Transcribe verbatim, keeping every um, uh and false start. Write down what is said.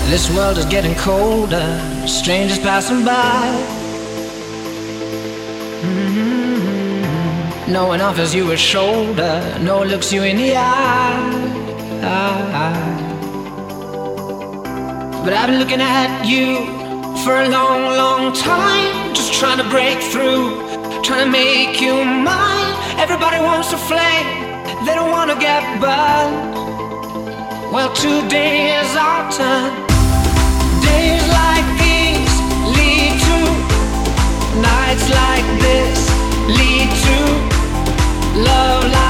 This world is getting colder, strangers passing by. Mm-hmm. No one offers you a shoulder, no one looks you in the eye. But I've been looking at you for a long, long time, just trying to break through, trying to make you mine. Everybody wants to flame, they don't want to get burned. Well, today is our turn. Days like these lead to nights like this, lead to love like